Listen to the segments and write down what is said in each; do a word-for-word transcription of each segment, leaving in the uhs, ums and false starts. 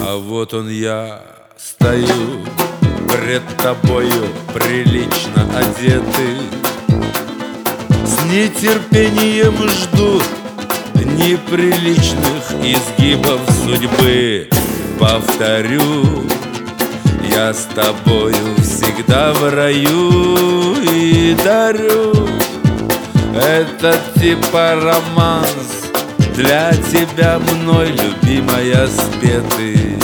А вот он я стою пред тобою, прилично одетый. С нетерпением жду неприличных изгибов судьбы. Повторю, я с тобою всегда в раю и дарю этот типа романс для тебя мной, любимая, спетый.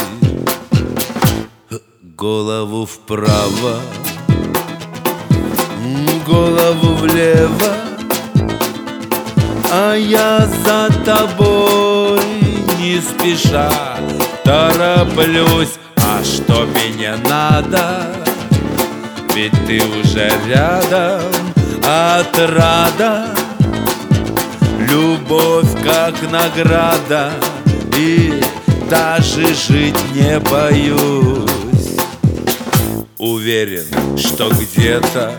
Голову вправо, голову влево, а я за тобой не спеша тороплюсь. А что мне надо? Ведь ты уже рядом, отрада, любовь как награда, и даже жить не боюсь. Уверен, что где-то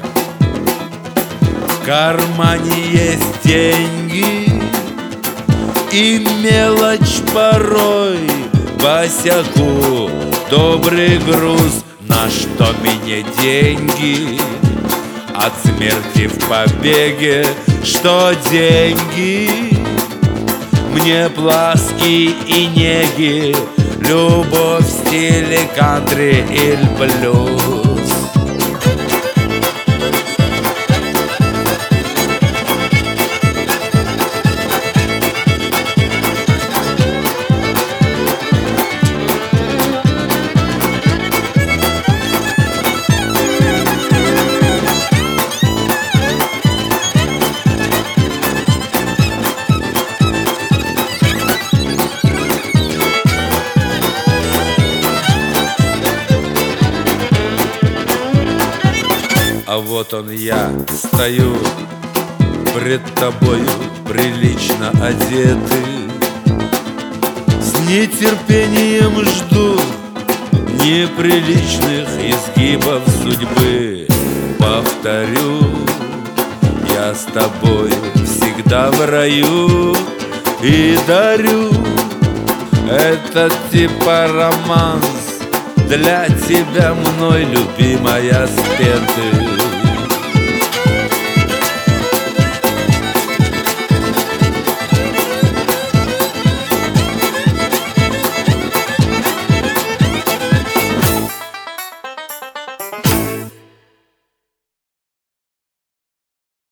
в кармане есть деньги, и мелочь порой босяку добрый груз. На что мне деньги? От смерти в побеге. Что деньги? Мне пласки и неги, любовь в стиле кантри или блюз. А вот он я стою пред тобою, прилично одетый. С нетерпением жду неприличных изгибов судьбы. Повторю, я с тобою всегда в раю и дарю этот типа романс для тебя мной, любимая, спетый.